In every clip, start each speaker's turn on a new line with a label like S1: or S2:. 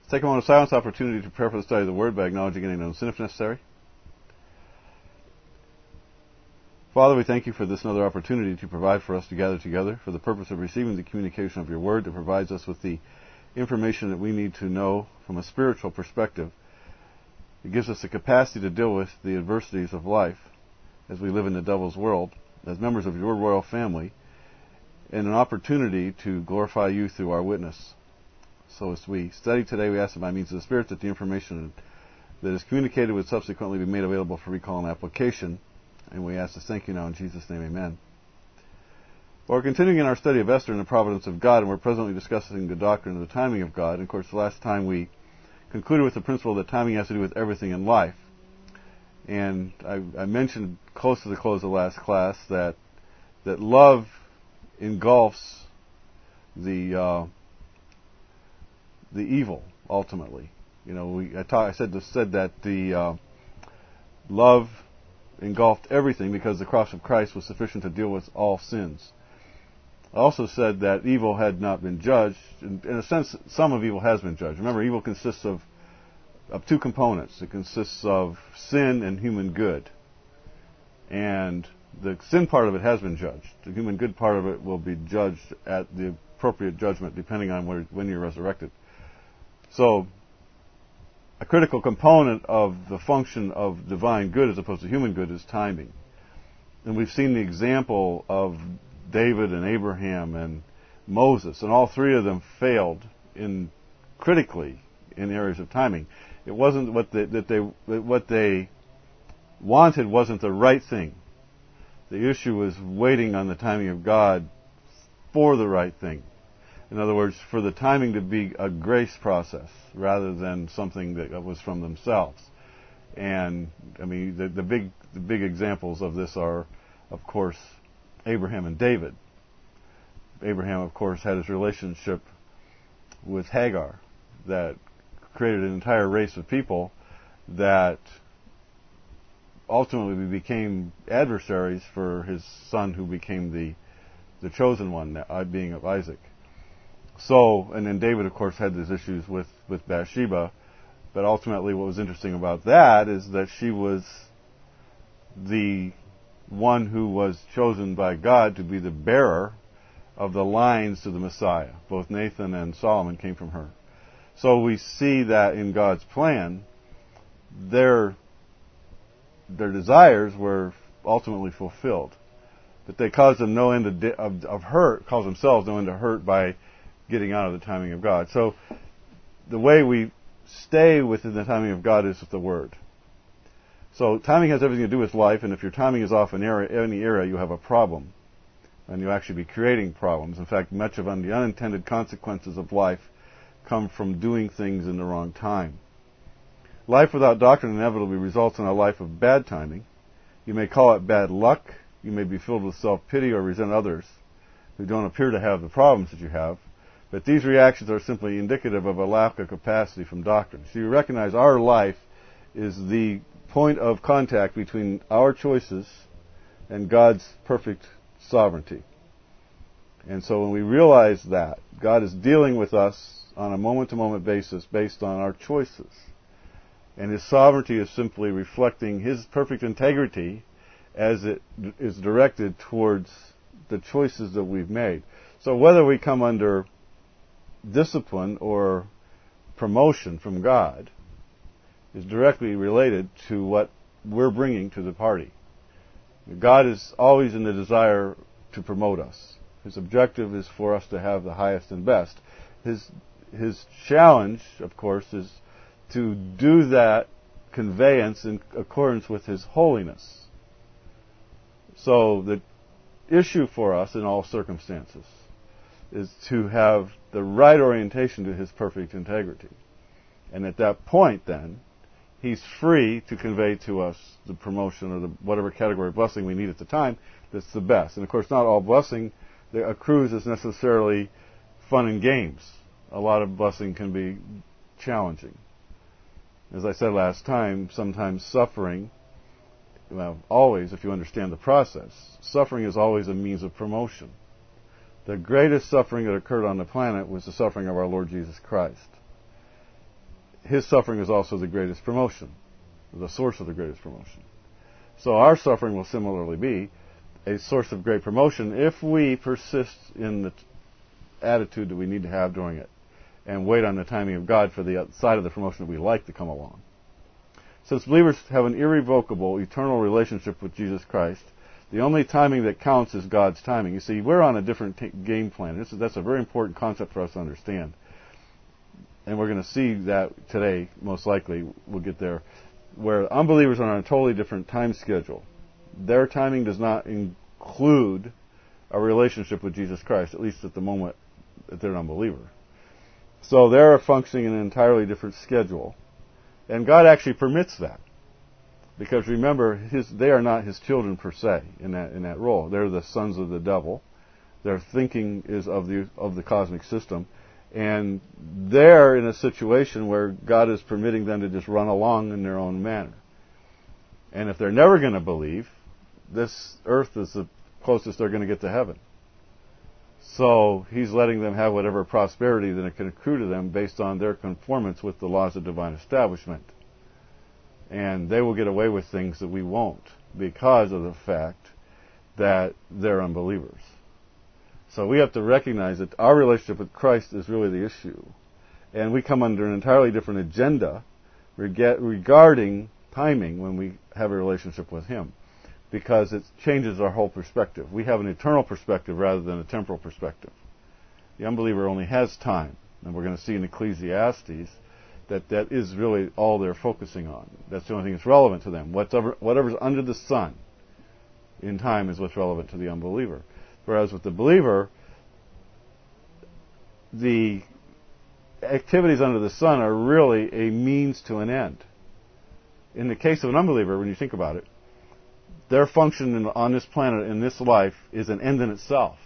S1: Take a moment of silence, opportunity to prepare for the study of the Word by acknowledging any known sin if necessary. Father, we thank you for this another opportunity to provide for us to gather together for the purpose of receiving the communication of your Word that provides us with the information that we need to know from a spiritual perspective. It gives us the capacity to deal with the adversities of life as we live in the devil's world, as members of your royal family, and an opportunity to glorify you through our witness. So as we study today, we ask that by means of the Spirit that the information that is communicated would subsequently be made available for recall and application. And we ask this thank you now in Jesus' name, amen. Well, we're continuing in our study of Esther and the providence of God, and we're presently discussing the doctrine of the timing of God. And of course, the last time we concluded with the principle that timing has to do with everything in life. And I mentioned close to the close of the last class that love engulfs the evil ultimately. You know, I said that the love engulfed everything because the cross of Christ was sufficient to deal with all sins. I also said that evil had not been judged. In a sense, some of evil has been judged. Remember, evil consists of two components. It consists of sin and human good. And the sin part of it has been judged. The human good part of it will be judged at the appropriate judgment depending on when you're resurrected. So, a critical component of the function of divine good as opposed to human good is timing. And we've seen the example of David and Abraham and Moses, and all three of them failed critically in areas of timing. It wasn't what they wanted wasn't the right thing. The issue was waiting on the timing of God for the right thing. In other words, for the timing to be a grace process rather than something that was from themselves. And I mean, the big examples of this are, of course, Abraham and David. Abraham, of course, had his relationship with Hagar that created an entire race of people that ultimately became adversaries for his son, who became the chosen one, being of Isaac. So, and then David, of course, had these issues with Bathsheba, but ultimately what was interesting about that is that she was the one who was chosen by God to be the bearer of the lines to the Messiah. Both Nathan and Solomon came from her. So we see that in God's plan, their desires were ultimately fulfilled. But they caused them no end of hurt, caused themselves no end of hurt by getting out of the timing of God. So the way we stay within the timing of God is with the Word. So timing has everything to do with life, and if your timing is off in any area, you have a problem. And you'll actually be creating problems. In fact, much of the unintended consequences of life come from doing things in the wrong time. Life without doctrine inevitably results in a life of bad timing. You may call it bad luck. You may be filled with self-pity or resent others who don't appear to have the problems that you have. But these reactions are simply indicative of a lack of capacity from doctrine. So you recognize our life is the point of contact between our choices and God's perfect sovereignty. And so when we realize that, God is dealing with us on a moment-to-moment basis based on our choices. And His sovereignty is simply reflecting His perfect integrity as it is directed towards the choices that we've made. So whether we come under discipline or promotion from God is directly related to what we're bringing to the party. God is always in the desire to promote us. His objective is for us to have the highest and best. His challenge, of course, is to do that conveyance in accordance with His holiness. So the issue for us in all circumstances is to have the right orientation to His perfect integrity. And at that point, then, He's free to convey to us the promotion or whatever category of blessing we need at the time that's the best. And of course, not all blessing that accrues is necessarily fun and games. A lot of blessing can be challenging. As I said last time, sometimes suffering, well, always, if you understand the process, suffering is always a means of promotion. The greatest suffering that occurred on the planet was the suffering of our Lord Jesus Christ. His suffering is also the greatest promotion, the source of the greatest promotion. So our suffering will similarly be a source of great promotion if we persist in the attitude that we need to have during it and wait on the timing of God for the side of the promotion that we like to come along. Since believers have an irrevocable, eternal relationship with Jesus Christ, the only timing that counts is God's timing. You see, we're on a different game plan. That's a very important concept for us to understand. And we're going to see that today, most likely. We'll get there. Where unbelievers are on a totally different time schedule. Their timing does not include a relationship with Jesus Christ, at least at the moment that they're an unbeliever. So they're functioning in an entirely different schedule. And God actually permits that. Because remember, they are not His children per se in that role. They're the sons of the devil. Their thinking is of the cosmic system. And they're in a situation where God is permitting them to just run along in their own manner. And if they're never going to believe, this earth is the closest they're going to get to heaven. So He's letting them have whatever prosperity that it can accrue to them based on their conformance with the laws of divine establishment. And they will get away with things that we won't because of the fact that they're unbelievers. So we have to recognize that our relationship with Christ is really the issue. And we come under an entirely different agenda regarding timing when we have a relationship with Him. Because it changes our whole perspective. We have an eternal perspective rather than a temporal perspective. The unbeliever only has time. And we're going to see in Ecclesiastes that is really all they're focusing on. That's the only thing that's relevant to them. Whatever's under the sun in time is what's relevant to the unbeliever. Whereas with the believer, the activities under the sun are really a means to an end. In the case of an unbeliever, when you think about it, their function on this planet, in this life, is an end in itself.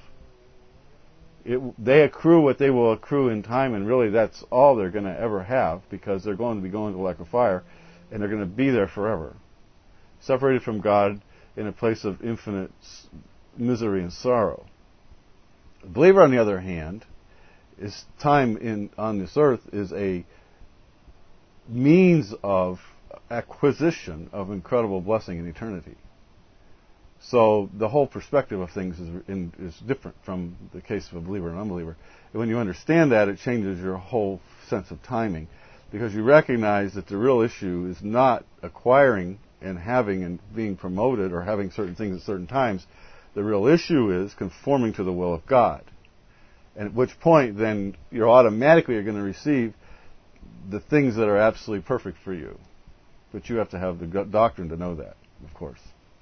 S1: They accrue what they will accrue in time, and really that's all they're going to ever have, because they're going to be going to the lake of fire, and they're going to be there forever. Separated from God in a place of infinite misery and sorrow. The believer, on the other hand, is time on this earth is a means of acquisition of incredible blessing in eternity. So the whole perspective of things is different from the case of a believer and unbeliever. And when you understand that, it changes your whole sense of timing, because you recognize that the real issue is not acquiring and having and being promoted or having certain things at certain times. The real issue is conforming to the will of God. And at which point, then, you're automatically going to receive the things that are absolutely perfect for you. But you have to have the doctrine to know that, of course.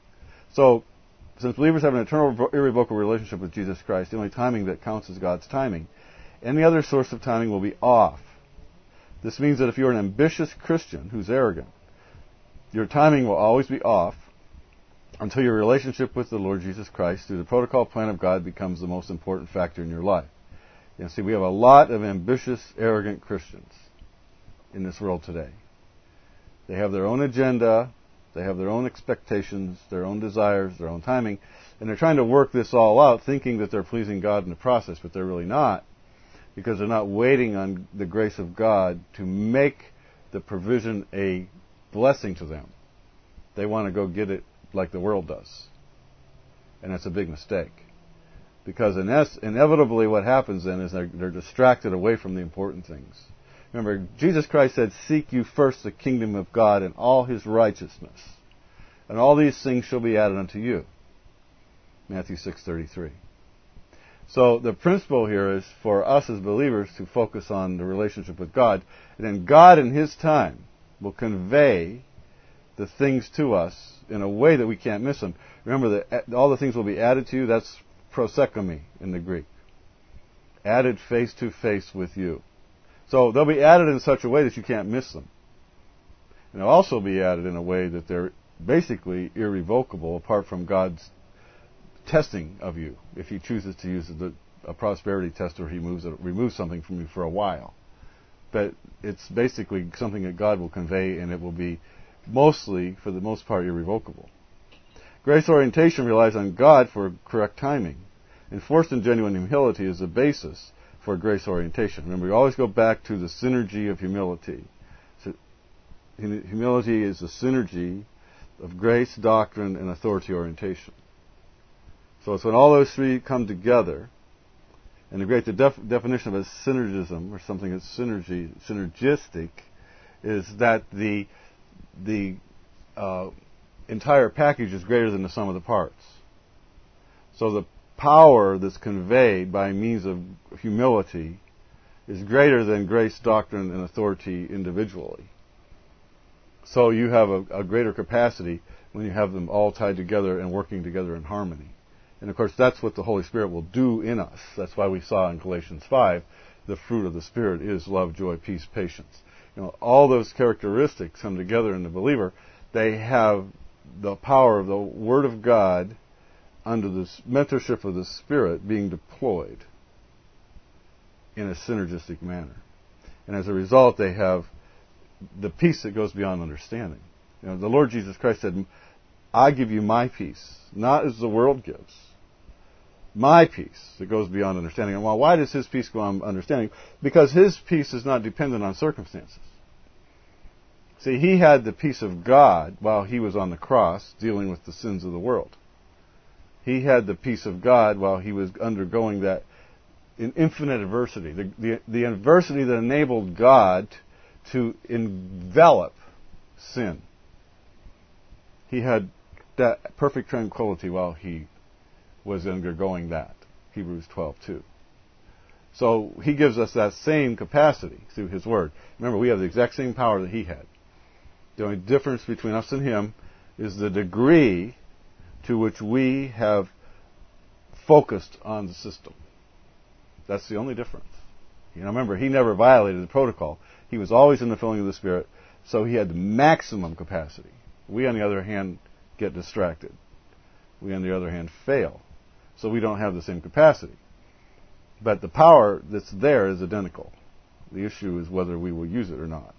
S1: So, since believers have an eternal, irrevocable relationship with Jesus Christ, the only timing that counts is God's timing. Any other source of timing will be off. This means that if you're an ambitious Christian who's arrogant, your timing will always be off until your relationship with the Lord Jesus Christ through the protocol plan of God becomes the most important factor in your life. You see, we have a lot of ambitious, arrogant Christians in this world today. They have their own agenda, they have their own expectations, their own desires, their own timing, and they're trying to work this all out thinking that they're pleasing God in the process, but they're really not, because they're not waiting on the grace of God to make the provision a blessing to them. They want to go get it like the world does. And that's a big mistake. Because inevitably what happens then is they're distracted away from the important things. Remember, Jesus Christ said, "Seek you first the kingdom of God and all His righteousness, and all these things shall be added unto you." Matthew 6:33. So the principle here is for us as believers to focus on the relationship with God, and then God in His time will convey the things to us in a way that we can't miss them. Remember that all the things will be added to you. That's prosechomi in the Greek. Added face to face with you. So they'll be added in such a way that you can't miss them. And they'll also be added in a way that they're basically irrevocable apart from God's testing of you. If He chooses to use a prosperity test, or He removes something from you for a while. But it's basically something that God will convey, and it will be mostly, for the most part, irrevocable. Grace orientation relies on God for correct timing. Enforced and genuine humility is the basis for grace orientation. Remember, we always go back to the synergy of humility. humility is a synergy of grace, doctrine, and authority orientation. So it's when all those three come together, and the definition of a synergism, or something that's synergistic, is that the entire package is greater than the sum of the parts. So the power that's conveyed by means of humility is greater than grace, doctrine, and authority individually. So you have a greater capacity when you have them all tied together and working together in harmony. And of course, that's what the Holy Spirit will do in us. That's why we saw in Galatians 5, the fruit of the Spirit is love, joy, peace, patience. All those characteristics come together in the believer. They have the power of the Word of God under the mentorship of the Spirit being deployed in a synergistic manner. And as a result, they have the peace that goes beyond understanding. The Lord Jesus Christ said, I give you my peace, not as the world gives. My peace that goes beyond understanding. And why does His peace go on understanding? Because His peace is not dependent on circumstances. See, He had the peace of God while He was on the cross dealing with the sins of the world. He had the peace of God while He was undergoing that in infinite adversity. The adversity that enabled God to envelop sin. He had that perfect tranquility while He was undergoing that. Hebrews 12:2. So He gives us that same capacity through His Word. Remember, we have the exact same power that He had. The only difference between us and Him is the degree to which we have focused on the system. That's the only difference. Remember, He never violated the protocol. He was always in the filling of the Spirit, so He had the maximum capacity. We, on the other hand, get distracted. We, on the other hand, fail. So we don't have the same capacity. But the power that's there is identical. The issue is whether we will use it or not.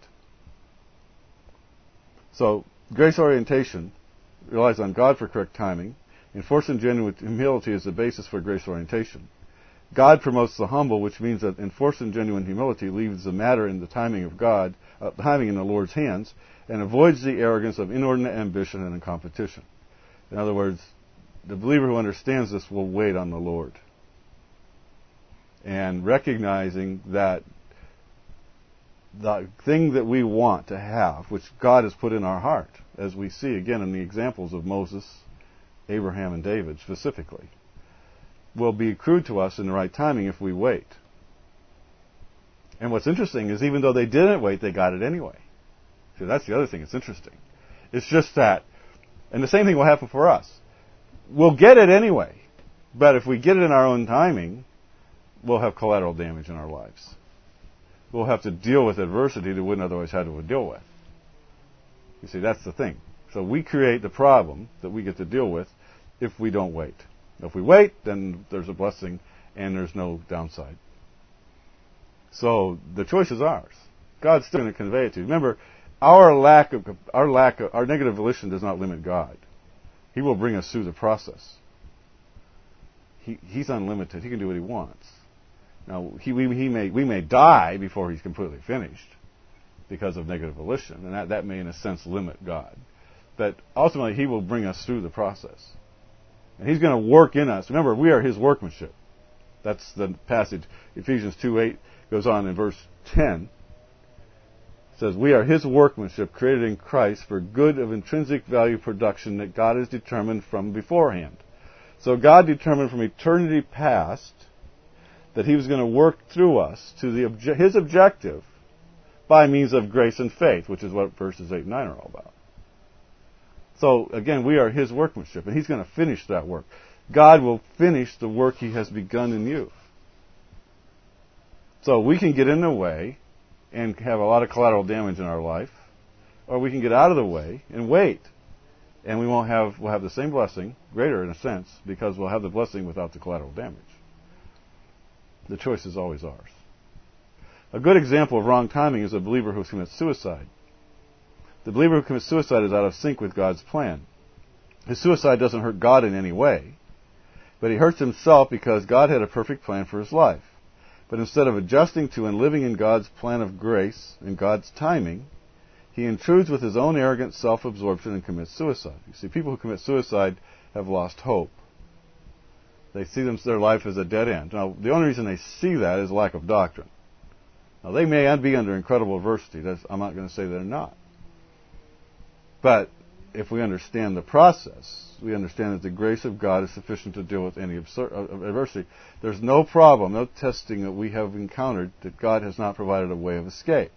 S1: So, grace orientation relies on God for correct timing. Enforcing genuine humility is the basis for grace orientation. God promotes the humble, which means that enforcing genuine humility leaves the matter in the timing of God, timing in the Lord's hands, and avoids the arrogance of inordinate ambition and competition. In other words, the believer who understands this will wait on the Lord. And recognizing that the thing that we want to have, which God has put in our heart, as we see again in the examples of Moses, Abraham, and David specifically, will be accrued to us in the right timing if we wait. And what's interesting is even though they didn't wait, they got it anyway. See, that's the other thing that's interesting. It's just that, and the same thing will happen for us. We'll get it anyway, but if we get it in our own timing, we'll have collateral damage in our lives. We'll have to deal with adversity that we wouldn't otherwise have to deal with. You see, that's the thing. So we create the problem that we get to deal with if we don't wait. If we wait, then there's a blessing and there's no downside. So the choice is ours. God's still going to convey it to you. Remember, our negative volition does not limit God. He will bring us through the process. He's unlimited. He can do what He wants. Now, we may die before He's completely finished because of negative volition, and that may, in a sense, limit God. But ultimately, He will bring us through the process. And He's going to work in us. Remember, we are His workmanship. That's the passage. Ephesians 2:8 goes on in verse 10. It says, we are His workmanship, created in Christ for good of intrinsic value production that God has determined from beforehand. So God determined from eternity past that He was going to work through us to His objective by means of grace and faith, which is what verses 8 and 9 are all about. So, again, we are His workmanship, and He's going to finish that work. God will finish the work He has begun in you. So we can get in the way and have a lot of collateral damage in our life, or we can get out of the way and wait. And we'll have the same blessing, greater in a sense, because we'll have the blessing without the collateral damage. The choice is always ours. A good example of wrong timing is a believer who commits suicide. The believer who commits suicide is out of sync with God's plan. His suicide doesn't hurt God in any way, but he hurts himself because God had a perfect plan for his life. But instead of adjusting to and living in God's plan of grace and God's timing, he intrudes with his own arrogant self-absorption and commits suicide. You see, people who commit suicide have lost hope. They see their life as a dead end. Now, the only reason they see that is lack of doctrine. Now, they may be under incredible adversity. I'm not going to say they're not. But if we understand the process, we understand that the grace of God is sufficient to deal with any adversity. There's no problem, no testing that we have encountered that God has not provided a way of escape.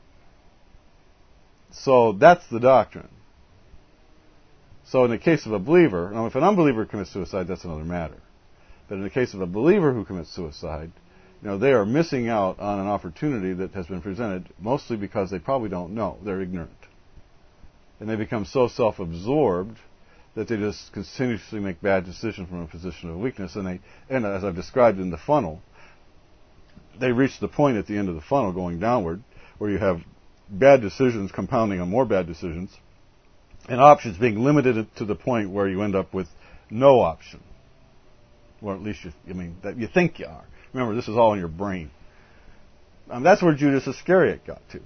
S1: So that's the doctrine. So in the case of a believer, now if an unbeliever commits suicide, that's another matter. But in the case of a believer who commits suicide, they are missing out on an opportunity that has been presented, mostly because they probably don't know. They're ignorant. And they become so self-absorbed that they just continuously make bad decisions from a position of weakness. And as I've described in the funnel, they reach the point at the end of the funnel going downward where you have bad decisions compounding on more bad decisions and options being limited to the point where you end up with no option. Or at least that you think you are. Remember, this is all in your brain. That's where Judas Iscariot got to.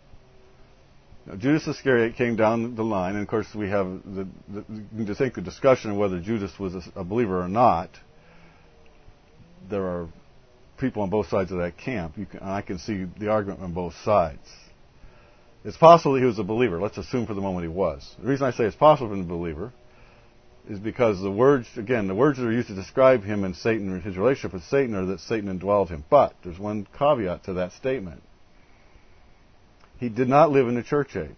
S1: Judas Iscariot came down the line, and of course we have to think the discussion of whether Judas was a believer or not. There are people on both sides of that camp. I can see the argument on both sides. It's possible that he was a believer. Let's assume for the moment he was. The reason I say it's possible for a believer is because the words that are used to describe him and Satan and his relationship with Satan are that Satan indwelled him. But there's one caveat to that statement. He did not live in the church age.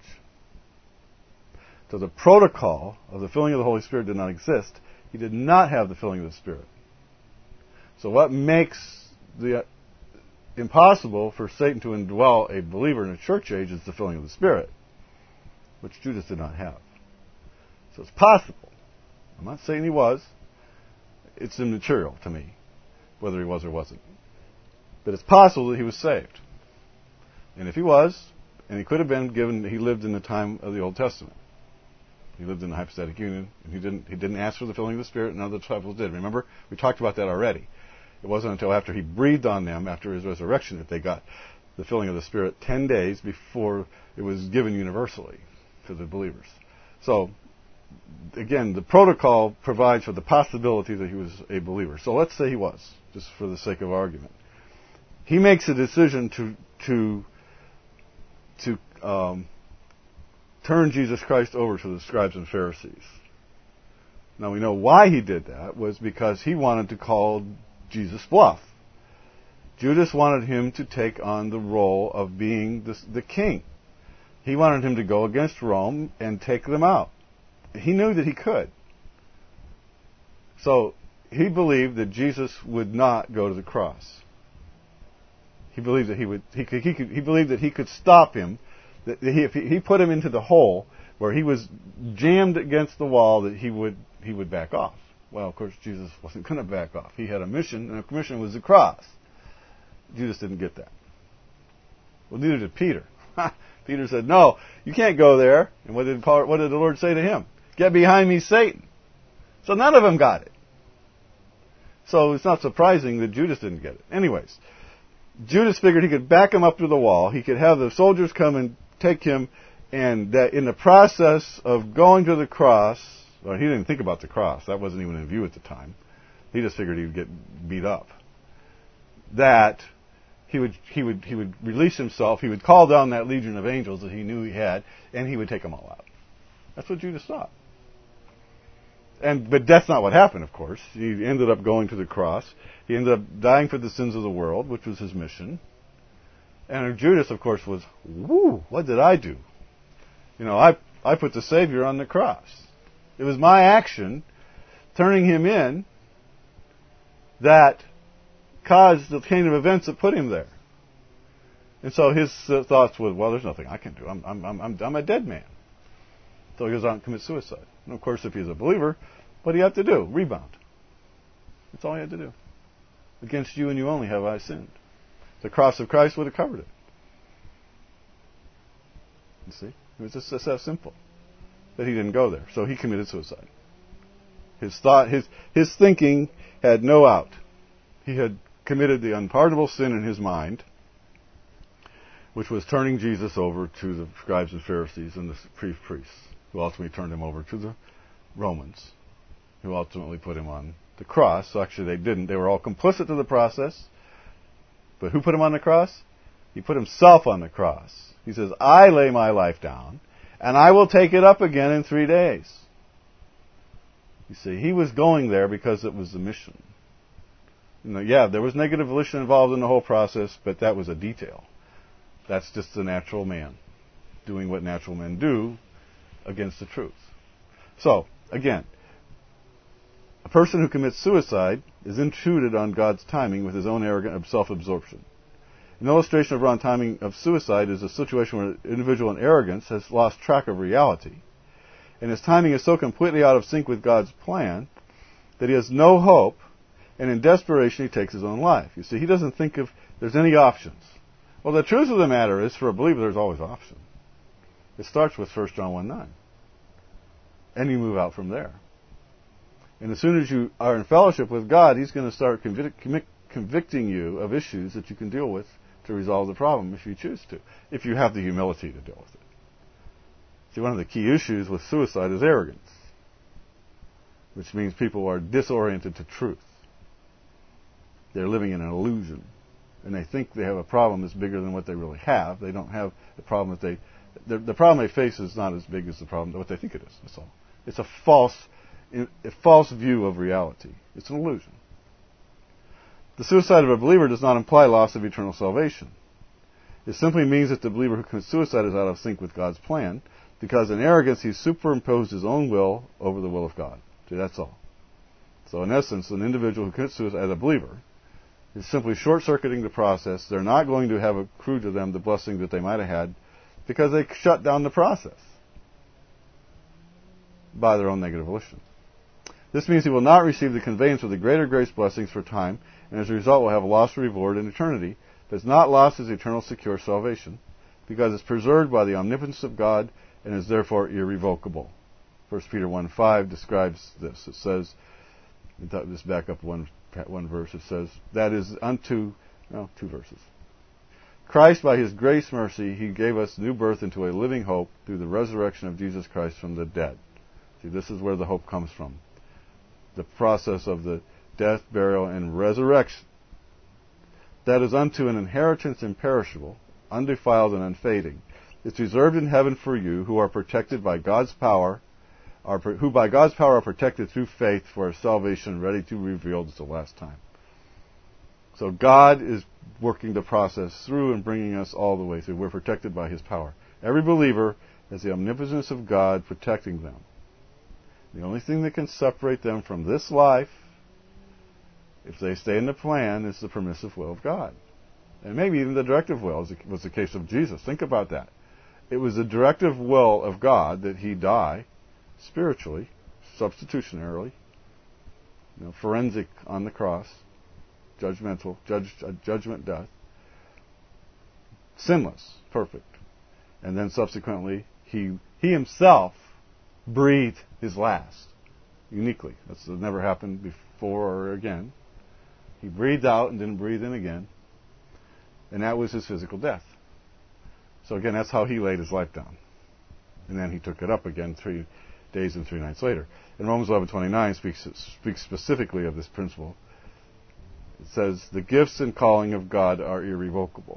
S1: So the protocol of the filling of the Holy Spirit did not exist. He did not have the filling of the Spirit. So what makes the impossible for Satan to indwell a believer in a church age is the filling of the Spirit, which Judas did not have. So it's possible. I'm not saying he was. It's immaterial to me whether he was or wasn't. But it's possible that he was saved. And if he was, and he could have been given, he lived in the time of the Old Testament. He lived in the hypostatic union, and he didn't ask for the filling of the Spirit, and none of the disciples did. Remember? We talked about that already. It wasn't until after he breathed on them, after his resurrection, that they got the filling of the Spirit 10 days before it was given universally to the believers. So, again, the protocol provides for the possibility that he was a believer. So let's say he was, just for the sake of argument. He makes a decision to turn Jesus Christ over to the scribes and Pharisees. Now we know why he did that was because he wanted to call Jesus bluff. Judas wanted him to take on the role of being the king. He wanted him to go against Rome and take them out. He knew that he could. So he believed that Jesus would not go to the cross. He believed that he believed that he could stop him. That if he put him into the hole where he was jammed against the wall, that he would back off. Well, of course, Jesus wasn't going to back off. He had a mission, and the mission was the cross. Judas didn't get that. Well, neither did Peter. Peter said, "No, you can't go there." And what did the Lord say to him? "Get behind me, Satan." So none of them got it. So it's not surprising that Judas didn't get it. Anyways, Judas figured he could back him up to the wall. He could have the soldiers come and take him, and that in the process of going to the cross, well, he didn't think about the cross. That wasn't even in view at the time. He just figured he'd get beat up. That he would release himself. He would call down that legion of angels that he knew he had, and he would take them all out. That's what Judas thought. But that's not what happened, of course. He ended up going to the cross. He ended up dying for the sins of the world, which was his mission. And Judas, of course, was, "Woo, what did I do? I put the Savior on the cross. It was my action, turning him in, that caused the chain of events that put him there." And so his thoughts were, well, there's nothing I can do. I'm a dead man. So he goes out and commits suicide. And of course, if he's a believer, what do you have to do? Rebound. That's all he had to do. "Against you and you only have I sinned." The cross of Christ would have covered it. You see? It was just that simple. But he didn't go there. So he committed suicide. His thinking had no out. He had committed the unpardonable sin in his mind which was turning Jesus over to the scribes and Pharisees and the chief priests, who ultimately turned him over to the Romans, who ultimately put him on the cross. So actually they didn't. They were all complicit to the process. But who put him on the cross? He put himself on the cross. He says, I lay my life down, and I will take it up again in 3 days. You see, he was going there because it was the mission. Yeah, there was negative volition involved in the whole process, but that was a detail. That's just the natural man doing what natural men do against the truth. So, again, a person who commits suicide is intruded on God's timing with his own arrogant self-absorption. An illustration of wrong timing of suicide is a situation where an individual in arrogance has lost track of reality, and his timing is so completely out of sync with God's plan that he has no hope, and in desperation he takes his own life. You see, he doesn't think if there's any options. Well, the truth of the matter is, for a believer, there's always option. It starts with 1 John 1:9. And you move out from there. And as soon as you are in fellowship with God, He's going to start convicting you of issues that you can deal with to resolve the problem if you choose to, if you have the humility to deal with it. See, one of the key issues with suicide is arrogance, which means people are disoriented to truth. They're living in an illusion, and they think they have a problem that's bigger than what they really have. They don't have the problem that the problem they face is not as big as the problem what they think it is. That's all. It's a false view of reality. It's an illusion. The suicide of a believer does not imply loss of eternal salvation. It simply means that the believer who commits suicide is out of sync with God's plan, because in arrogance he superimposed his own will over the will of God. See, that's all. So in essence, an individual who commits suicide as a believer is simply short-circuiting the process. They're not going to have accrue to them the blessing that they might have had because they shut down the process by their own negative volition. This means he will not receive the conveyance of the greater grace blessings for time, and as a result will have lost the reward in eternity, but has not lost his eternal secure salvation, because it's preserved by the omnipotence of God and is therefore irrevocable. 1 Peter 1:5 describes this. It says, just back up one verse, it says, that is unto, two verses. Christ, by His grace mercy, He gave us new birth into a living hope through the resurrection of Jesus Christ from the dead. See, this is where the hope comes from. The process of the death, burial, and resurrection. That is unto an inheritance imperishable, undefiled and unfading. It's reserved in heaven for you who are protected by God's power, who by God's power are protected through faith for a salvation ready to be revealed at the last time. So God is working the process through and bringing us all the way through. We're protected by His power. Every believer has the omnipotence of God protecting them. The only thing that can separate them from this life, if they stay in the plan, is the permissive will of God. And maybe even the directive will, as was the case of Jesus. Think about that. It was the directive will of God that He die spiritually, substitutionarily, forensic on the cross, judgment death, sinless, perfect. And then subsequently, He Himself breathed His last, uniquely. That's never happened before or again. He breathed out and didn't breathe in again. And that was His physical death. So again, that's how He laid His life down. And then He took it up again 3 days and 3 nights later. And Romans 11:29 speaks specifically of this principle. It says, the gifts and calling of God are irrevocable.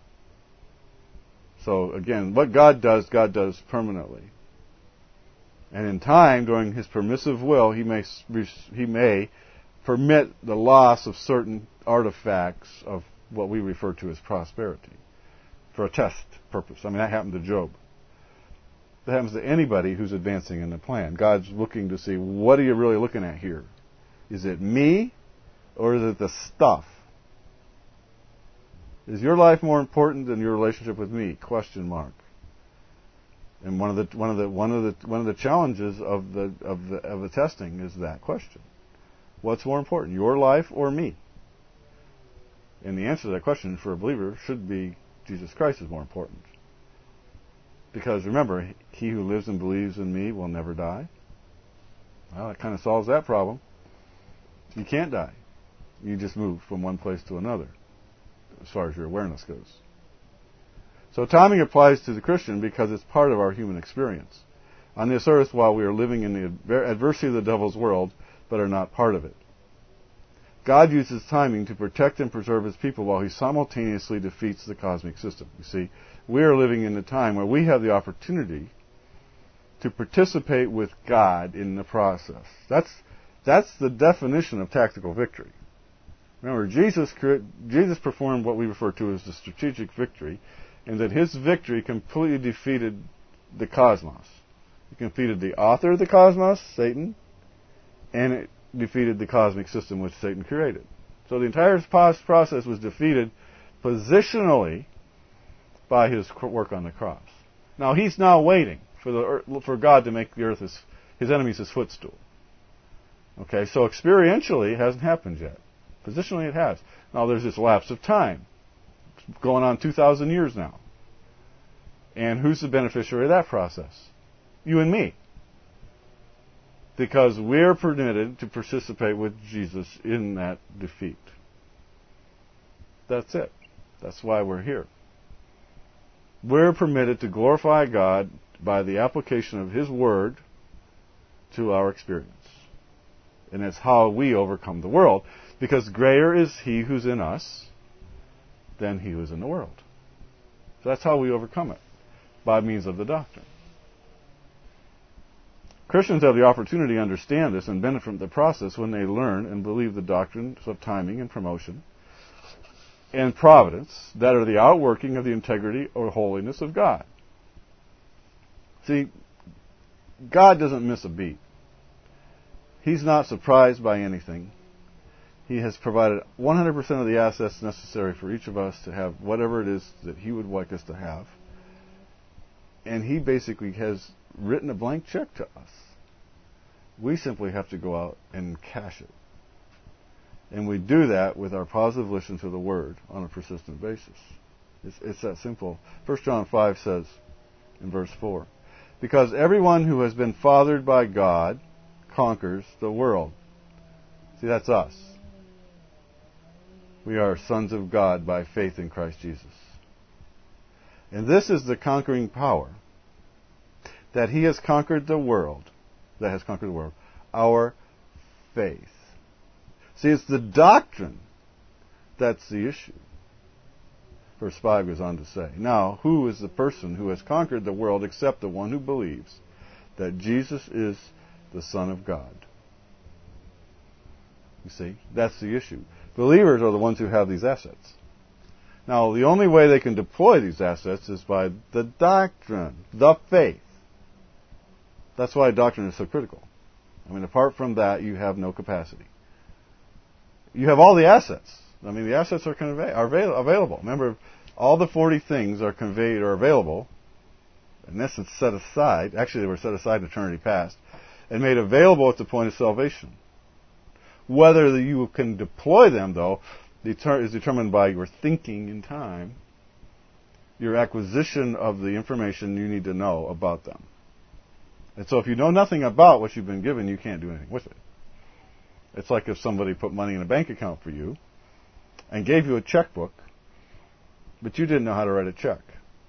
S1: So again, what God does permanently. And in time, during His permissive will, He may permit the loss of certain artifacts of what we refer to as prosperity for a test purpose. I mean, that happened to Job. That happens to anybody who's advancing in the plan. God's looking to see, what are you really looking at here? Is it me or is it the stuff? Is your life more important than your relationship with me? Question mark. And one of the challenges of the testing is that question. What's more important, your life or me? And the answer to that question for a believer should be Jesus Christ is more important. Because remember, he who lives and believes in me will never die. Well, that kind of solves that problem. You can't die. You just move from one place to another, as far as your awareness goes. So timing applies to the Christian because it's part of our human experience. On this earth, while we are living in the adversity of the devil's world, but are not part of it. God uses timing to protect and preserve His people while He simultaneously defeats the cosmic system. You see, we are living in a time where we have the opportunity to participate with God in the process. That's the definition of tactical victory. Remember, Jesus performed what we refer to as the strategic victory, and that His victory completely defeated the cosmos. It defeated the author of the cosmos, Satan, and it defeated the cosmic system which Satan created. So the entire process was defeated positionally by His work on the cross. Now He's now waiting for God to make the earth His enemies His footstool. Okay, so experientially it hasn't happened yet. Positionally it has. Now there's this lapse of time. It's going on 2,000 years now. And who's the beneficiary of that process? You and me. Because we're permitted to participate with Jesus in that defeat. That's it. That's why we're here. We're permitted to glorify God by the application of His Word to our experience. And it's how we overcome the world. Because greater is He who's in us than he who's in the world. So that's how we overcome it. By means of the doctrine. Christians have the opportunity to understand this and benefit from the process when they learn and believe the doctrines of timing and promotion and providence that are the outworking of the integrity or holiness of God. See, God doesn't miss a beat. He's not surprised by anything. He has provided 100% of the assets necessary for each of us to have whatever it is that He would like us to have. And He basically has written a blank check to us. We simply have to go out and cash it. And we do that with our positive listen to the Word on a persistent basis. It's that simple. 1 John 5 says in verse 4, because everyone who has been fathered by God conquers the world. See, that's us. We are sons of God by faith in Christ Jesus. And this is the conquering power. That He has conquered the world. That has conquered the world. Our faith. See, it's the doctrine that's the issue. Verse 5 goes on to say, now, who is the person who has conquered the world except the one who believes that Jesus is the Son of God? You see, that's the issue. Believers are the ones who have these assets. Now, the only way they can deploy these assets is by the doctrine, the faith. That's why doctrine is so critical. I mean, apart from that, you have no capacity. You have all the assets. I mean, the assets are available. Remember, all the 40 things are conveyed or available, in essence set aside. Actually, they were set aside in eternity past, and made available at the point of salvation. Whether you can deploy them, though, is determined by your thinking in time, your acquisition of the information you need to know about them. And so if you know nothing about what you've been given, you can't do anything with it. It's like if somebody put money in a bank account for you and gave you a checkbook, but you didn't know how to write a check.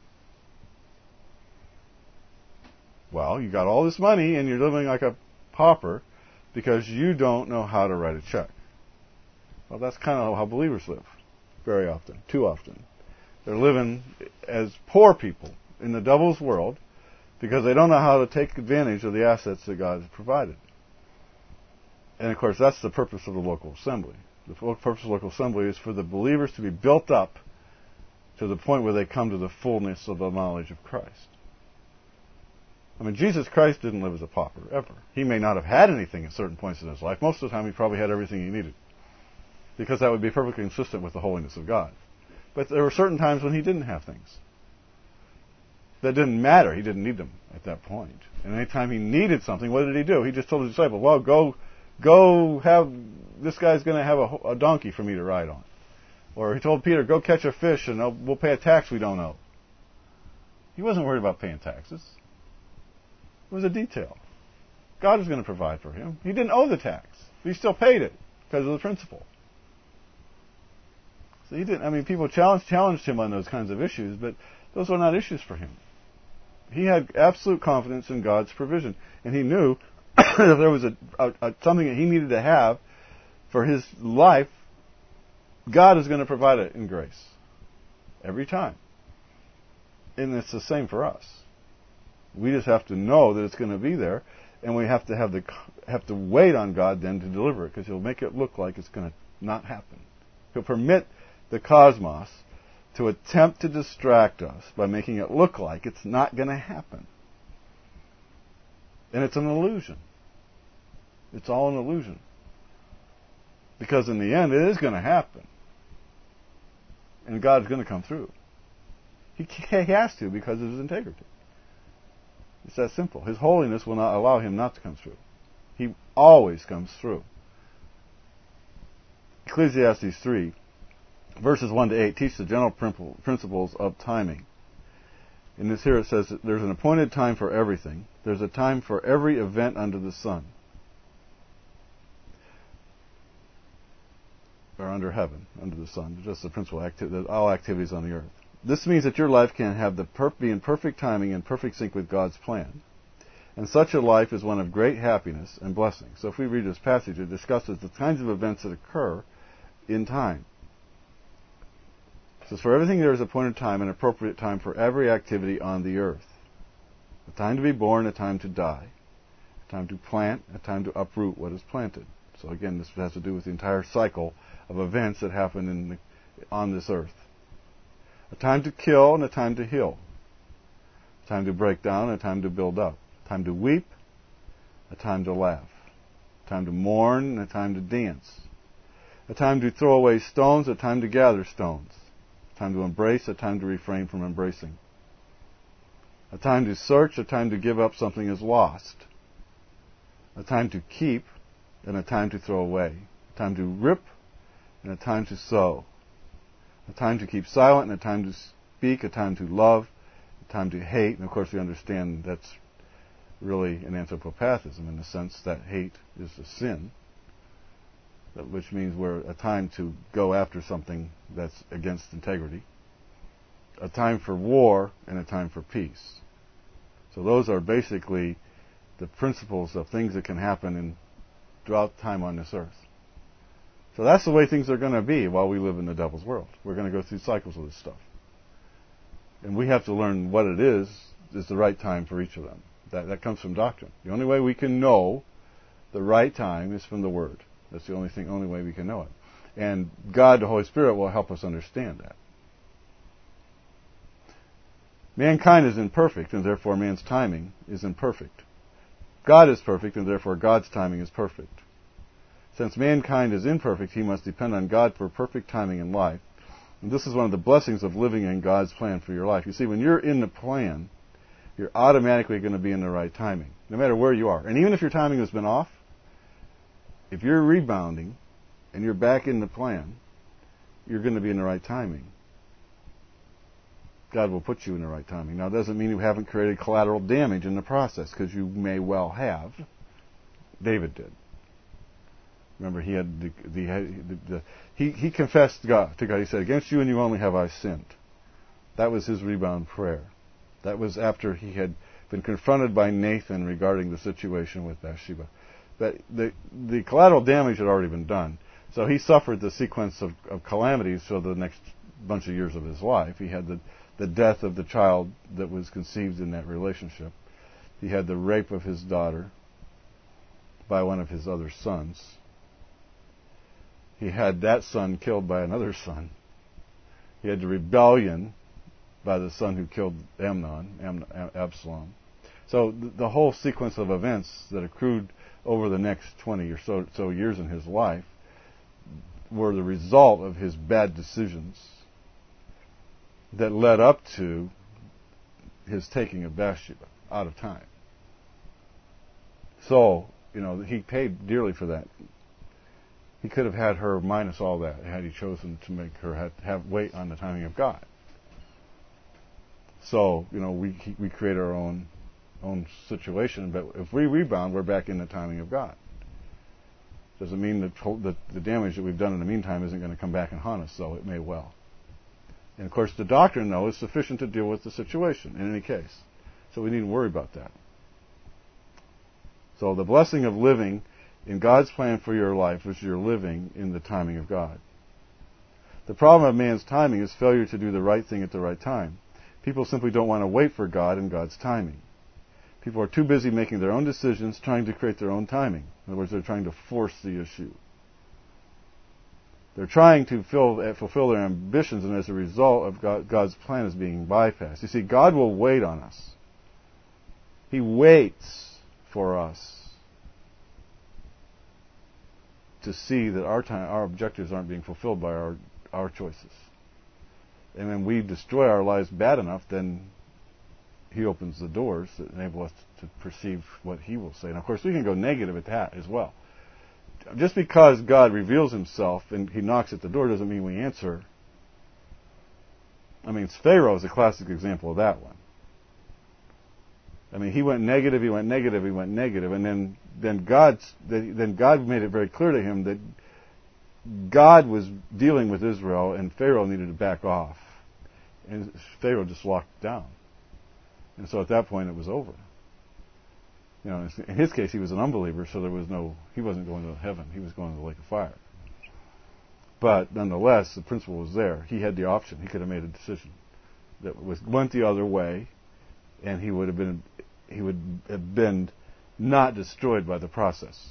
S1: Well, you got all this money and you're living like a pauper because you don't know how to write a check. Well, that's kind of how believers live very often, too often. They're living as poor people in the devil's world because they don't know how to take advantage of the assets that God has provided. And, of course, that's the purpose of the local assembly. The purpose of the local assembly is for the believers to be built up to the point where they come to the fullness of the knowledge of Christ. I mean, Jesus Christ didn't live as a pauper, ever. He may not have had anything at certain points in His life. Most of the time, He probably had everything He needed, because that would be perfectly consistent with the holiness of God. But there were certain times when He didn't have things. That didn't matter. He didn't need them at that point. And any time He needed something, what did He do? He just told His disciples, well, go have, this guy's going to have a donkey for me to ride on. Or He told Peter, go catch a fish and we'll pay a tax we don't owe. He wasn't worried about paying taxes. It was a detail. God was going to provide for him. He didn't owe the tax. But he still paid it because of the principle. So he didn't. I mean, people challenged him on those kinds of issues, but Those were not issues for him. He had absolute confidence in God's provision. And he knew if there was something that he needed to have for his life, God is going to provide it in grace. Every time. And it's the same for us. We just have to know that it's going to be there, and we have to wait on God then to deliver it, because He'll make it look like it's going to not happen. He'll permit the cosmos to attempt to distract us by making it look like it's not going to happen. And it's an illusion. It's all an illusion. Because in the end, it is going to happen. And God's going to come through. He has to, because of His integrity. It's that simple. His holiness will not allow Him not to come through. He always comes through. Ecclesiastes 3, verses 1 to 8, teach the general principles of timing. In this here it says that there's an appointed time for everything. There's a time for every event under the sun. Or under heaven, under the sun. Just the principal activity, all activities on the earth. This means that your life can have be in perfect timing and perfect sync with God's plan. And such a life is one of great happiness and blessing. So if we read this passage, it discusses the kinds of events that occur in time. It says, for everything there is appointed time and appropriate time for every activity on the earth. A time to be born, a time to die. A time to plant, a time to uproot what is planted. So again, this has to do with the entire cycle of events that happen on this earth. A time to kill and a time to heal. A time to break down and a time to build up. A time to weep, a time to laugh. A time to mourn and a time to dance. A time to throw away stones, a time to gather stones. A time to embrace, a time to refrain from embracing. A time to search, a time to give up something as lost. A time to keep and a time to throw away. A time to rip and a time to sow. A time to keep silent and a time to speak, a time to love, a time to hate. And of course we understand that's really an anthropopathism in the sense that hate is a sin, which means we're a time to go after something that's against integrity. A time for war and a time for peace. So those are basically the principles of things that can happen throughout time on this earth. So that's the way things are going to be while we live in the devil's world. We're going to go through cycles of this stuff. And we have to learn what it is the right time for each of them. That comes from doctrine. The only way we can know the right time is from the Word. That's the only way we can know it. And God, the Holy Spirit, will help us understand that. Mankind is imperfect, and therefore man's timing is imperfect. God is perfect, and therefore God's timing is perfect. Since mankind is imperfect, he must depend on God for perfect timing in life. And this is one of the blessings of living in God's plan for your life. You see, when you're in the plan, you're automatically going to be in the right timing, no matter where you are. And even if your timing has been off, if you're rebounding and you're back in the plan, you're going to be in the right timing. God will put you in the right timing. Now, it doesn't mean you haven't created collateral damage in the process, because you may well have. David did. Remember, he had he confessed to God. He said, "Against you and you only have I sinned." That was his rebound prayer. That was after he had been confronted by Nathan regarding the situation with Bathsheba. But the collateral damage had already been done. So he suffered the sequence of calamities for the next bunch of years of his life. He had the death of the child that was conceived in that relationship. He had the rape of his daughter by one of his other sons. He had that son killed by another son. He had the rebellion by the son who killed Absalom. So the whole sequence of events that accrued over the next 20 or so years in his life were the result of his bad decisions that led up to his taking of Bathsheba out of time. So, he paid dearly for that. He could have had her minus all that had he chosen to make her have wait on the timing of God. So, we create our own situation, but if we rebound, we're back in the timing of God. Doesn't mean that the damage that we've done in the meantime isn't going to come back and haunt us, though it may well. And of course, the doctrine, though, is sufficient to deal with the situation in any case. So we needn't worry about that. So the blessing of living in God's plan for your life is you're living in the timing of God. The problem of man's timing is failure to do the right thing at the right time. People simply don't want to wait for God and God's timing. People are too busy making their own decisions, trying to create their own timing. In other words, they're trying to force the issue. They're trying to fulfill their ambitions, and as a result of God's plan is being bypassed. You see, God will wait on us. He waits for us to see that our objectives aren't being fulfilled by our choices. And when we destroy our lives bad enough, then He opens the doors that enable us to perceive what He will say. And of course, we can go negative at that as well. Just because God reveals Himself and He knocks at the door doesn't mean we answer. I mean, Pharaoh is a classic example of that one. I mean, he went negative, and then God made it very clear to him that God was dealing with Israel, and Pharaoh needed to back off, and Pharaoh just locked down, and so at that point it was over. You know, in his case, he was an unbeliever, so he wasn't going to heaven; he was going to the lake of fire. But nonetheless, the principle was there. He had the option; he could have made a decision that went the other way, and he would have been not destroyed by the process.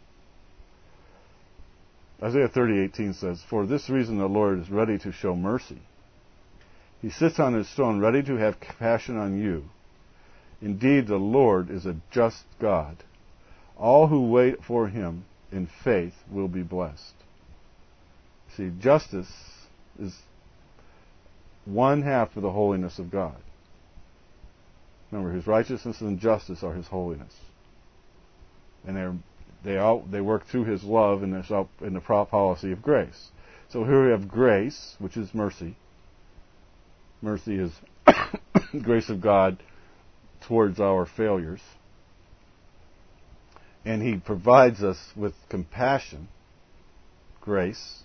S1: Isaiah 30:18 says, "For this reason the Lord is ready to show mercy. He sits on His throne, ready to have compassion on you. Indeed, the Lord is a just God. All who wait for Him in faith will be blessed." See, justice is one half of the holiness of God. Remember, His righteousness and justice are His holiness, and they work through His love and in the policy of grace. So here we have grace, which is mercy. Mercy is grace of God towards our failures, and He provides us with compassion, grace,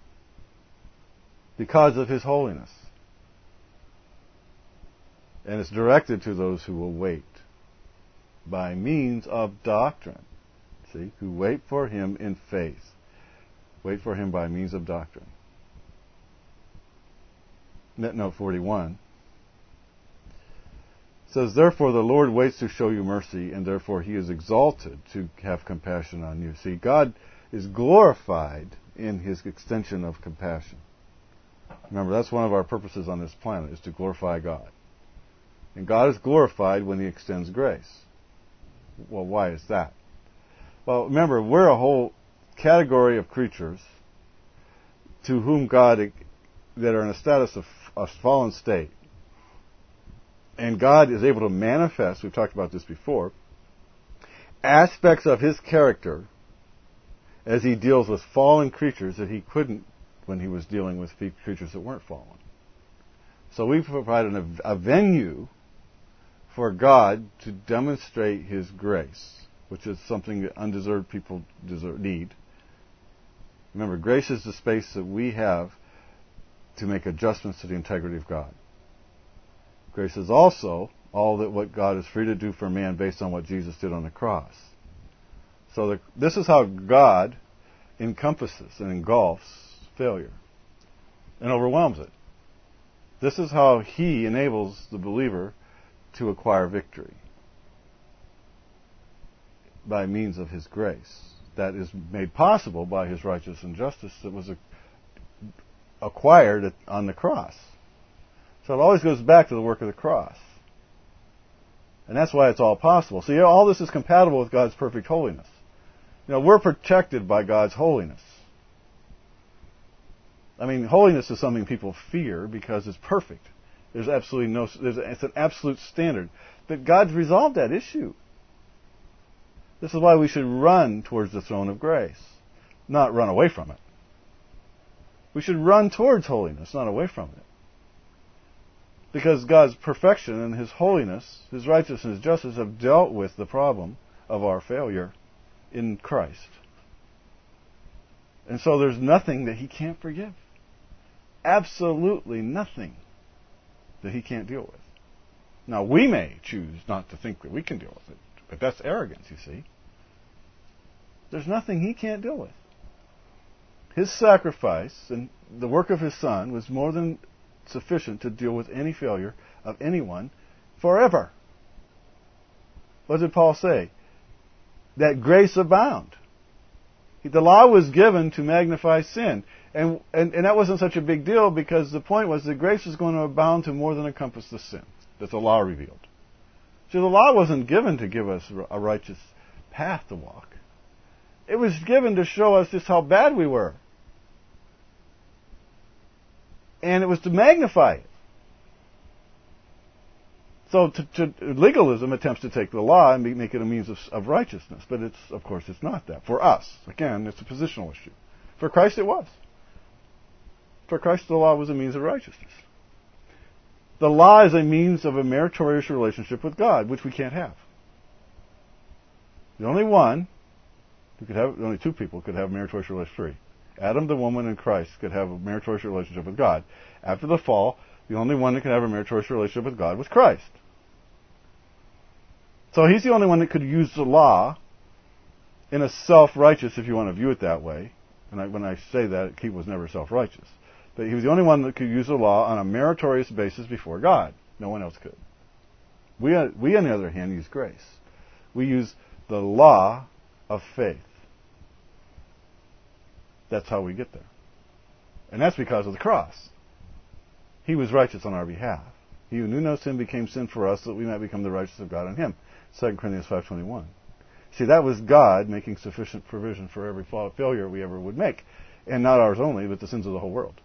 S1: because of His holiness. And it's directed to those who will wait by means of doctrine. See, who wait for Him in faith. Wait for Him by means of doctrine. Note 41 says, "Therefore the Lord waits to show you mercy, and therefore He is exalted to have compassion on you." See, God is glorified in His extension of compassion. Remember, that's one of our purposes on this planet, is to glorify God. And God is glorified when He extends grace. Well, why is that? Well, remember, we're a whole category of creatures to whom God, that are in a status of a fallen state. And God is able to manifest, we've talked about this before, aspects of His character as He deals with fallen creatures that He couldn't when He was dealing with creatures that weren't fallen. So we provide a venue for God to demonstrate His grace, which is something that undeserved people need. Remember, grace is the space that we have to make adjustments to the integrity of God. Grace is also all that what God is free to do for man based on what Jesus did on the cross. So this is how God encompasses and engulfs failure and overwhelms it. This is how He enables the believer to acquire victory by means of His grace that is made possible by His righteousness and justice that was acquired on the cross. So it always goes back to the work of the cross. And that's why it's all possible. See, all this is compatible with God's perfect holiness. You know, we're protected by God's holiness. I mean, holiness is something people fear because it's perfect. There's absolutely it's an absolute standard. But God's resolved that issue. This is why we should run towards the throne of grace, not run away from it. We should run towards holiness, not away from it. Because God's perfection and His holiness, His righteousness and His justice have dealt with the problem of our failure in Christ. And so there's nothing that He can't forgive. absolutely nothing that he can't deal with. Now, we may choose not to think that we can deal with it, but that's arrogance, you see. There's nothing he can't deal with. His sacrifice and the work of his Son was more than sufficient to deal with any failure of anyone forever. What did Paul say? That grace abound. The law was given to magnify sin. And that wasn't such a big deal, because the point was that grace was going to abound to more than encompass the sin that the law revealed. See, the law wasn't given to give us a righteous path to walk. It was given to show us just how bad we were. And it was to magnify it. So legalism attempts to take the law and make it a means of righteousness. But of course it's not that. For us, again, it's a positional issue. For Christ it was. For Christ the law was a means of righteousness. The law is a means of a meritorious relationship with God, which we can't have. The only only two people could have a meritorious relationship. Three. Adam, the woman, and Christ could have a meritorious relationship with God. After the fall, the only one that could have a meritorious relationship with God was Christ. So he's the only one that could use the law in a self-righteous, if you want to view it that way. And when I say that, he was never self-righteous. But he was the only one that could use the law on a meritorious basis before God. No one else could. We on the other hand, use grace. We use the law of faith. That's how we get there. And that's because of the cross. He was righteous on our behalf. He who knew no sin became sin for us, so that we might become the righteousness of God in him. 2 Corinthians 5:21. See, that was God making sufficient provision for every failure we ever would make. And not ours only, but the sins of the whole world.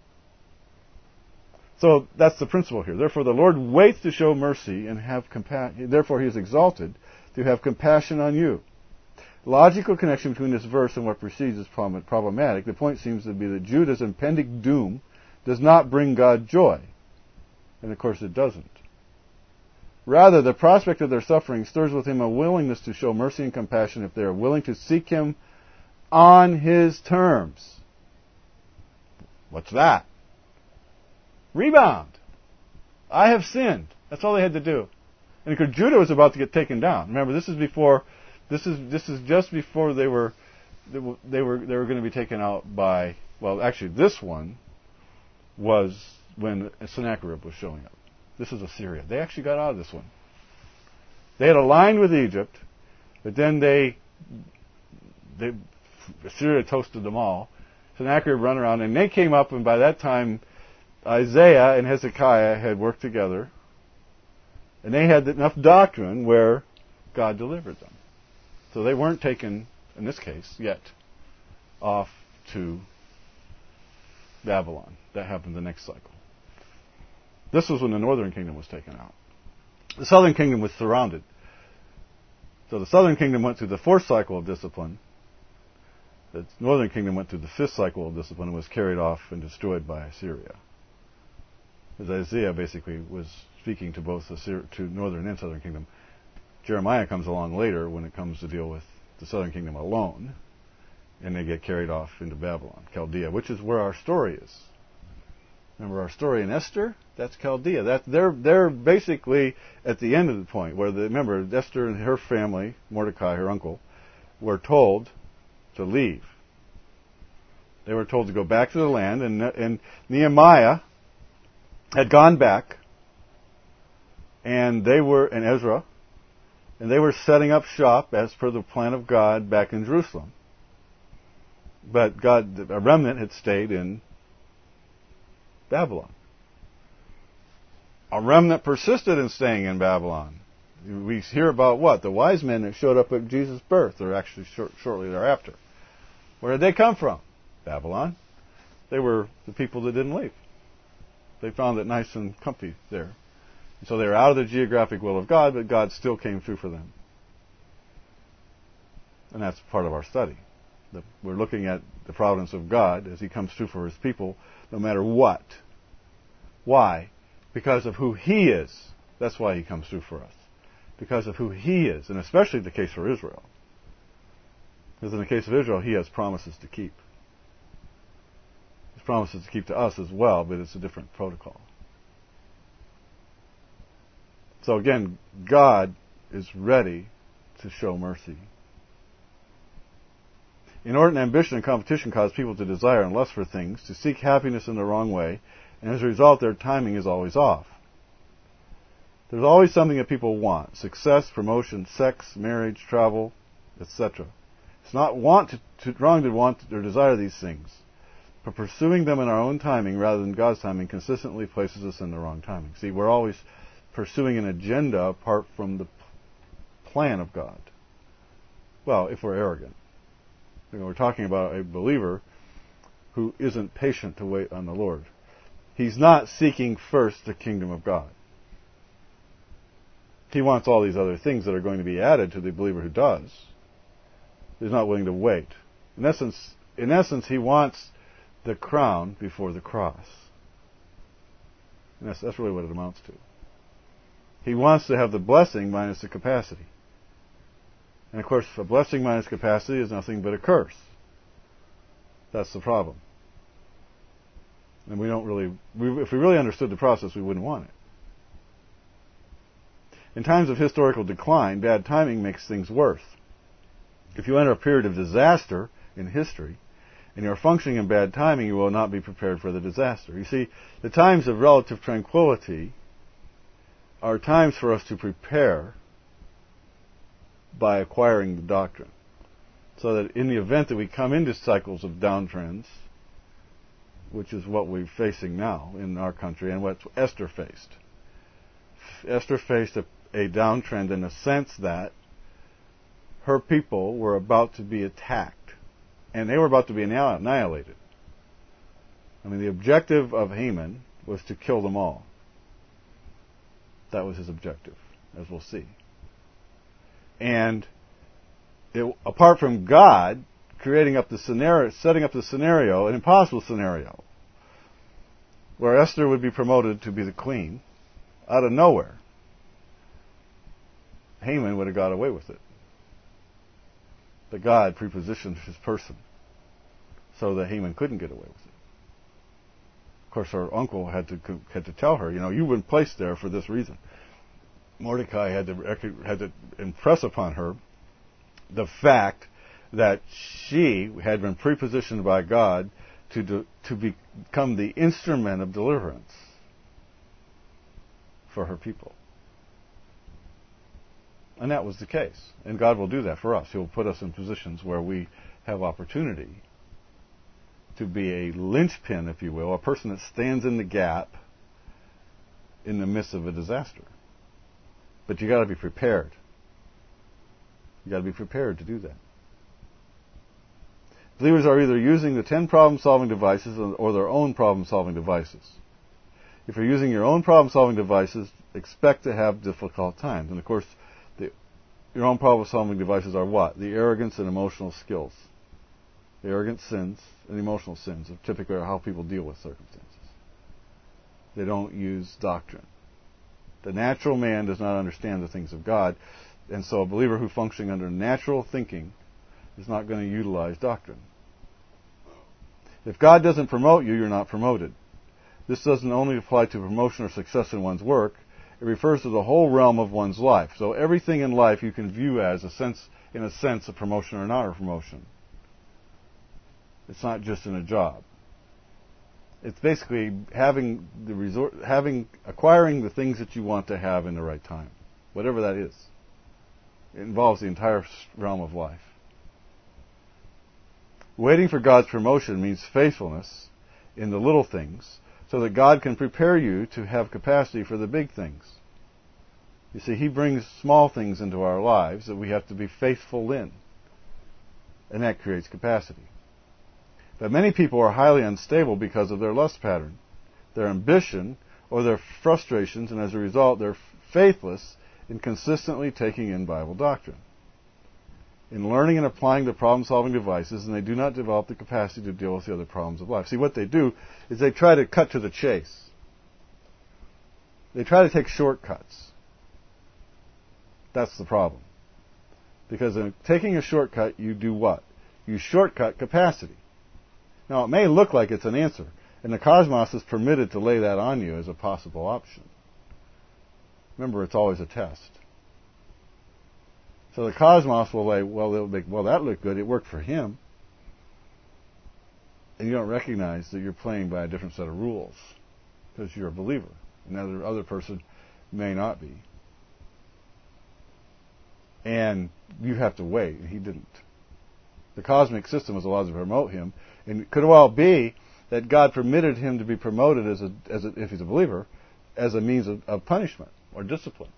S1: So that's the principle here. Therefore the Lord waits to show mercy and have compassion. Therefore he is exalted to have compassion on you. Logical connection between this verse and what precedes is problematic. The point seems to be that Judah's impending doom does not bring God joy. And of course it doesn't. Rather, the prospect of their suffering stirs with him a willingness to show mercy and compassion if they are willing to seek him on his terms. What's that? Rebound. I have sinned. That's all they had to do. And because Judah was about to get taken down. Remember, this is just before they were going to be taken out by, well, actually this one was when Sennacherib was showing up. This is Assyria. They actually got out of this one. They had aligned with Egypt, but then Assyria toasted them all. Sennacherib run around, and they came up, and by that time Isaiah and Hezekiah had worked together, and they had enough doctrine where God delivered them. So they weren't taken, in this case, yet off to Babylon. That happened the next cycle. This was when the northern kingdom was taken out. The southern kingdom was surrounded. So the southern kingdom went through the fourth cycle of discipline. The northern kingdom went through the fifth cycle of discipline and was carried off and destroyed by Assyria. As Isaiah basically was speaking to both to northern and southern kingdom. Jeremiah comes along later when it comes to deal with the southern kingdom alone, and they get carried off into Babylon, Chaldea, which is where our story is. Remember our story in Esther? That's Chaldea. They're basically at the end of the point where remember Esther and her family, Mordecai, her uncle, were told to leave. They were told to go back to the land, and Nehemiah had gone back, and Ezra, and they were setting up shop as per the plan of God back in Jerusalem. But a remnant had stayed in Babylon. A remnant persisted in staying in Babylon. We hear about what? The wise men that showed up at Jesus' birth, or actually shortly thereafter. Where did they come from? Babylon. They were the people that didn't leave. They found it nice and comfy there. So they were out of the geographic will of God, but God still came through for them. And that's part of our study. We're looking at the providence of God as He comes through for His people, no matter what. Why? Because of who He is. That's why He comes through for us. Because of who He is, and especially the case for Israel. Because in the case of Israel, He has promises to keep. His promises to keep to us as well, but it's a different protocol. So again, God is ready to show mercy. Inordinate ambition and competition cause people to desire and lust for things, to seek happiness in the wrong way, and as a result, their timing is always off. There's always something that people want: success, promotion, sex, marriage, travel, etc. It's not wrong to want or desire these things, but pursuing them in our own timing rather than God's timing consistently places us in the wrong timing. See, we're always pursuing an agenda apart from the plan of God. Well, if we're arrogant. We're talking about a believer who isn't patient to wait on the Lord. He's not seeking first the kingdom of God. He wants all these other things that are going to be added to the believer who does. He's not willing to wait. In essence, he wants the crown before the cross. And that's really what it amounts to. He wants to have the blessing minus the capacity. And of course, a blessing minus capacity is nothing but a curse. That's the problem. And if we really understood the process, we wouldn't want it. In times of historical decline, bad timing makes things worse. If you enter a period of disaster in history, and you are functioning in bad timing, you will not be prepared for the disaster. You see, the times of relative tranquility are times for us to prepare by acquiring the doctrine. So that in the event that we come into cycles of downtrends, which is what we're facing now in our country and what Esther faced. Esther faced a downtrend in the sense that her people were about to be attacked, and they were about to be annihilated. I mean, the objective of Haman was to kill them all. That was his objective, as we'll see. And apart from God setting up the scenario, an impossible scenario, where Esther would be promoted to be the queen, out of nowhere, Haman would have got away with it. But God prepositioned his person so that Haman couldn't get away with it. Of course, her uncle had to tell her, you've been placed there for this reason. Mordecai had to impress upon her the fact that she had been prepositioned by God to become the instrument of deliverance for her people. And that was the case. And God will do that for us. He'll put us in positions where we have opportunity to be a linchpin, if you will, a person that stands in the gap in the midst of a disaster. But you got to be prepared. You got to be prepared to do that. Believers are either using the 10 problem-solving devices or their own problem-solving devices. If you're using your own problem-solving devices, expect to have difficult times. And of course, your own problem-solving devices are what? The arrogance and emotional skills. The arrogant sins and emotional sins are typically how people deal with circumstances. They don't use doctrine. The natural man does not understand the things of God, and so a believer who functioning under natural thinking is not going to utilize doctrine. If God doesn't promote you, you're not promoted. This doesn't only apply to promotion or success in one's work. It refers to the whole realm of one's life. So everything in life you can view as in a sense, a promotion or not a promotion. It's not just in a job. It's basically acquiring the things that you want to have in the right time, whatever that is. It involves the entire realm of life. Waiting for God's promotion means faithfulness in the little things, so that God can prepare you to have capacity for the big things. You see, He brings small things into our lives that we have to be faithful in, and that creates capacity. But many people are highly unstable because of their lust pattern, their ambition, or their frustrations, and as a result, they're faithless in consistently taking in Bible doctrine, in learning and applying the problem-solving devices, and they do not develop the capacity to deal with the other problems of life. See, what they do is they try to cut to the chase. They try to take shortcuts. That's the problem. Because in taking a shortcut, you do what? You shortcut capacity. Now, it may look like it's an answer, and the cosmos is permitted to lay that on you as a possible option. Remember, it's always a test. So the cosmos will lay, well, that looked good. It worked for him. And you don't recognize that you're playing by a different set of rules because you're a believer. Another other person may not be. And you have to wait, and he didn't. The cosmic system was allowed to promote him, and it could well be that God permitted him to be promoted if he's a believer, as a means of punishment or discipline.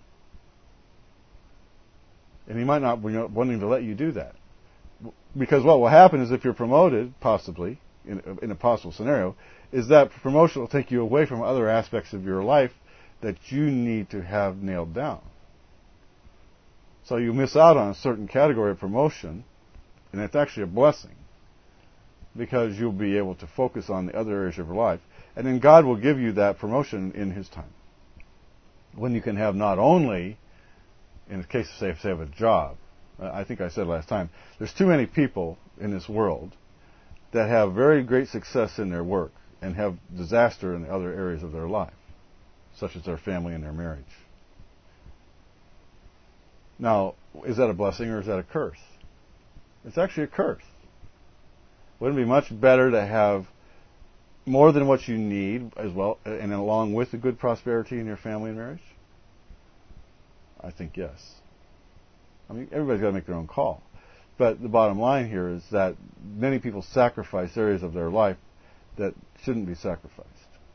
S1: And he might not be wanting to let you do that. Because what will happen is if you're promoted, possibly, in a possible scenario, is that promotion will take you away from other aspects of your life that you need to have nailed down. So you miss out on a certain category of promotion, and it's actually a blessing, because you'll be able to focus on the other areas of your life, and then God will give you that promotion in His time. When you can have not only, in the case of, say of a job, I think I said last time, there's too many people in this world that have very great success in their work and have disaster in the other areas of their life, such as their family and their marriage. Now, is that a blessing or is that a curse? It's actually a curse. Wouldn't it be much better to have more than what you need as well, and along with the good prosperity in your family and marriage? I think yes. I mean, everybody's got to make their own call. But the bottom line here is that many people sacrifice areas of their life that shouldn't be sacrificed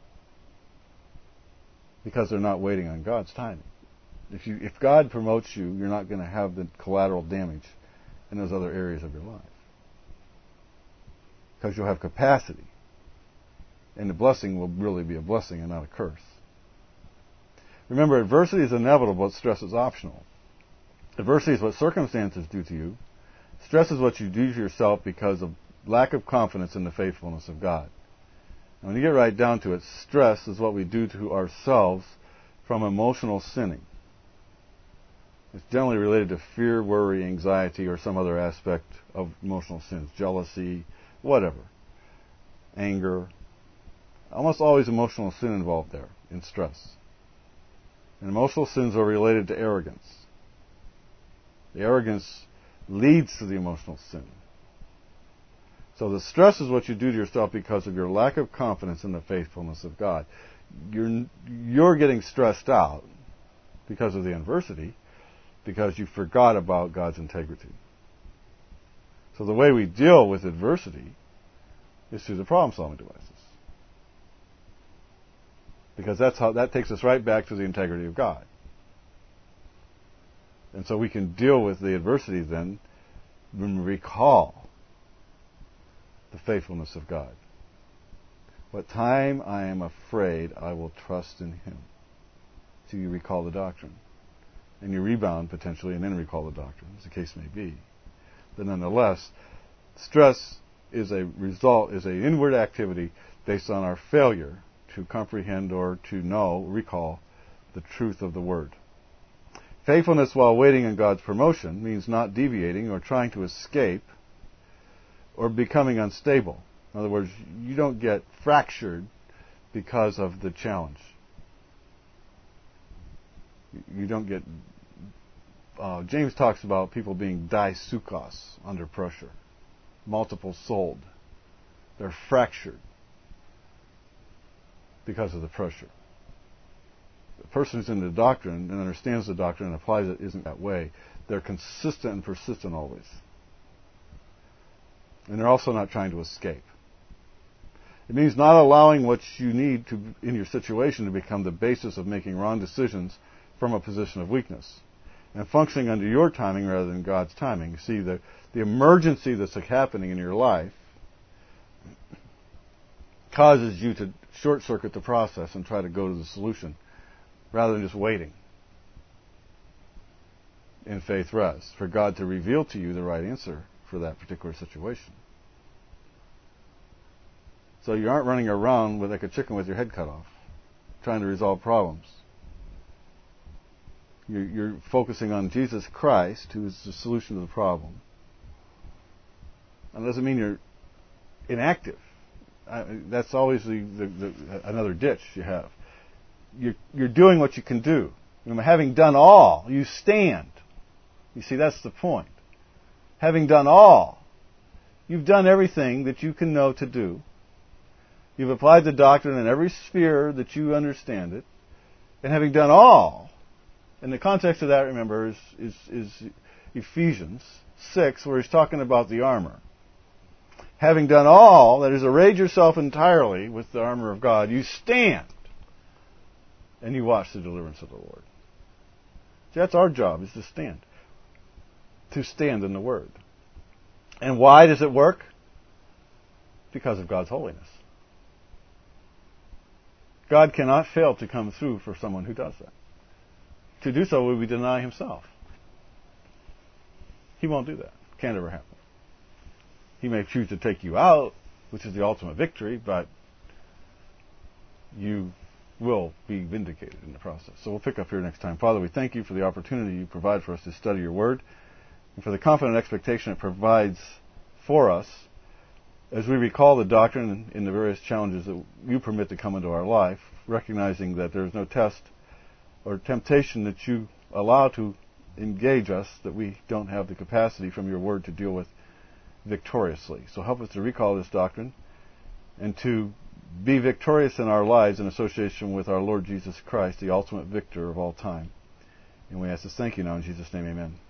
S1: because they're not waiting on God's timing. If God promotes you, you're not going to have the collateral damage in those other areas of your life, because you'll have capacity, and the blessing will really be a blessing and not a curse. Remember, adversity is inevitable, but stress is optional. Adversity is what circumstances do to you. Stress is what you do to yourself because of lack of confidence in the faithfulness of God. And when you get right down to it, stress is what we do to ourselves from emotional sinning. It's generally related to fear, worry, anxiety, or some other aspect of emotional sins. Jealousy, whatever. Anger. Almost always emotional sin involved there, in stress. And emotional sins are related to arrogance. The arrogance leads to the emotional sin. So the stress is what you do to yourself because of your lack of confidence in the faithfulness of God. You're getting stressed out because of the adversity, because you forgot about God's integrity. So the way we deal with adversity is through the problem-solving devices, because that takes us right back to the integrity of God. And so we can deal with the adversity then when we recall the faithfulness of God. What time I am afraid, I will trust in Him. So you recall the doctrine. And you rebound potentially and then recall the doctrine, as the case may be. But nonetheless, stress is an inward activity based on our failure to comprehend or to recall the truth of the Word. Faithfulness while waiting on God's promotion means not deviating or trying to escape or becoming unstable. In other words, you don't get fractured because of the challenge. You don't get... James talks about people being daisukos, under pressure, multiple-souled. They're fractured because of the pressure. The person who's in the doctrine and understands the doctrine and applies it isn't that way. They're consistent and persistent always. And they're also not trying to escape. It means not allowing what you need in your situation to become the basis of making wrong decisions from a position of weakness, and functioning under your timing rather than God's timing. See, the emergency that's happening in your life causes you to short-circuit the process and try to go to the solution rather than just waiting in faith rest for God to reveal to you the right answer for that particular situation. So you aren't running around like a chicken with your head cut off, trying to resolve problems. You're focusing on Jesus Christ, who is the solution to the problem. And it doesn't mean you're inactive. That's always another ditch you have. You're doing what you can do. Having done all, you stand. You see, that's the point. Having done all, you've done everything that you can know to do. You've applied the doctrine in every sphere that you understand it. And having done all, and the context of that, remember, is Ephesians 6, where he's talking about the armor. Having done all, that is, arrayed yourself entirely with the armor of God, you stand. And you watch the deliverance of the Lord. See, that's our job, is to stand. To stand in the Word. And why does it work? Because of God's holiness. God cannot fail to come through for someone who does that. To do so would be deny Himself. He won't do that. Can't ever happen. He may choose to take you out, which is the ultimate victory, but you will be vindicated in the process. So we'll pick up here next time. Father, we thank you for the opportunity you provide for us to study your Word, and for the confident expectation it provides for us as we recall the doctrine in the various challenges that you permit to come into our life, recognizing that there is no test or temptation that you allow to engage us that we don't have the capacity from your Word to deal with victoriously. So help us to recall this doctrine and to be victorious in our lives in association with our Lord Jesus Christ, the ultimate victor of all time. And we ask this, thank you now in Jesus' name, amen.